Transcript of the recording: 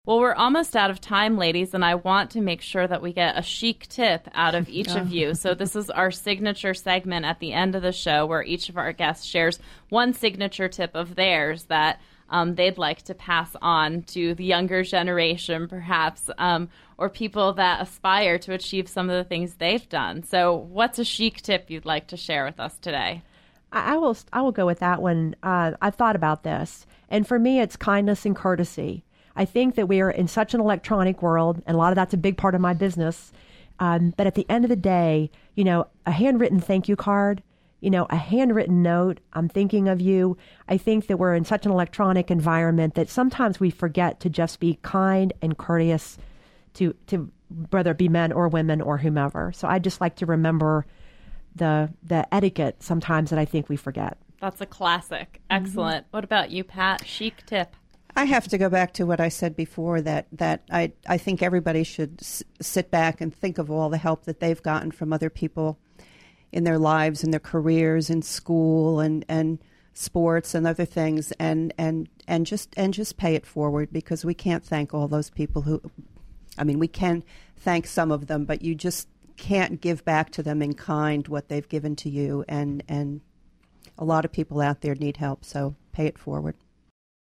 Well, we're almost out of time, ladies, and I want to make sure that we get a chic tip out of each of you. So this is our signature segment at the end of the show where each of our guests shares one signature tip of theirs that they'd like to pass on to the younger generation, perhaps, or people that aspire to achieve some of the things they've done. So what's a chic tip you'd like to share with us today? I will go with that one. I've thought about this. And for me, it's kindness and courtesy. I think that we are in such an electronic world, and a lot of that's a big part of my business. But at the end of the day, a handwritten thank you card, a handwritten note, I'm thinking of you. I think that we're in such an electronic environment that sometimes we forget to just be kind and courteous to whether it be men or women or whomever. So I just like to remember the etiquette sometimes that I think we forget. That's a classic. Excellent. What about you, Pat? Chic tip. I have to go back to what I said before, that I think everybody should sit back and think of all the help that they've gotten from other people in their lives, in their careers, in school, and sports and other things, and just pay it forward, because we can't thank all those people we can thank some of them, but you just can't give back to them in kind what they've given to you, and a lot of people out there need help, so pay it forward.